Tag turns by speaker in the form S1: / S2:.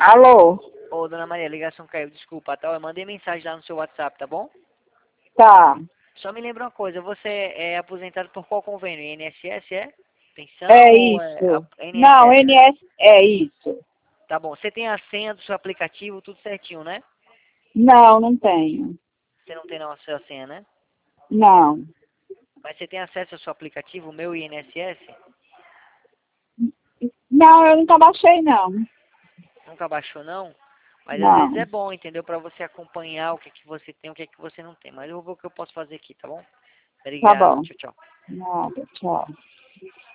S1: Alô?
S2: Ô, dona Maria, a ligação caiu, desculpa, tá? Eu mandei mensagem lá no seu WhatsApp, tá bom?
S1: Tá.
S2: Só me lembra uma coisa, você é aposentado por qual convênio? INSS, é? Pensão
S1: É
S2: ou
S1: isso. Não,
S2: INSS, né?
S1: NS é isso.
S2: Tá bom, você tem a senha do seu aplicativo, tudo certinho, né?
S1: Não, não tenho.
S2: Você não tem não a sua senha, né?
S1: Não.
S2: Mas você tem acesso ao seu aplicativo, o meu INSS?
S1: Não, eu nunca baixei, não.
S2: Nunca baixou, não? Mas às vezes
S1: Não.
S2: é bom, entendeu? Pra você acompanhar o que que você tem, o que que você não tem. Mas eu vou ver o que eu posso fazer aqui, tá bom?
S1: Tá
S2: Obrigado,
S1: bom.
S2: tchau, tchau.
S1: Nada, tchau.